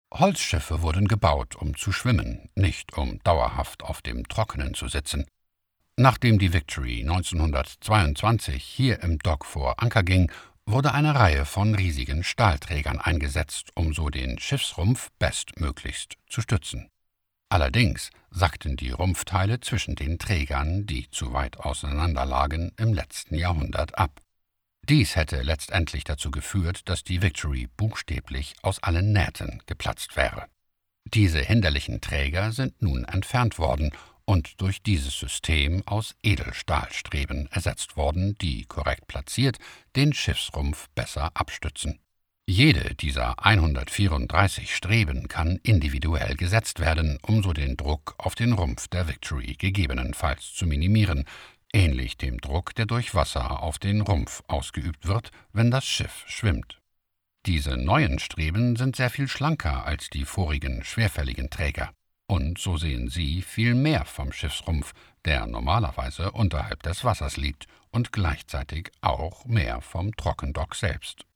Holzschiffe wurden gebaut, um zu schwimmen, nicht um dauerhaft auf dem Trockenen zu sitzen. Nachdem die Victory 1922 hier im Dock vor Anker ging, wurde eine Reihe von riesigen Stahlträgern eingesetzt, um so den Schiffsrumpf bestmöglichst zu stützen. Allerdings sackten die Rumpfteile zwischen den Trägern, die zu weit auseinander lagen, im letzten Jahrhundert ab. Dies hätte letztendlich dazu geführt, dass die Victory buchstäblich aus allen Nähten geplatzt wäre. Diese hinderlichen Träger sind nun entfernt worden und durch dieses System aus Edelstahlstreben ersetzt worden, die, korrekt platziert, den Schiffsrumpf besser abstützen. Jede dieser 134 Streben kann individuell gesetzt werden, um so den Druck auf den Rumpf der Victory gegebenenfalls zu minimieren, ähnlich dem Druck, der durch Wasser auf den Rumpf ausgeübt wird, wenn das Schiff schwimmt. Diese neuen Streben sind sehr viel schlanker als die vorigen schwerfälligen Träger. Und so sehen sie viel mehr vom Schiffsrumpf, der normalerweise unterhalb des Wassers liegt, und gleichzeitig auch mehr vom Trockendock selbst.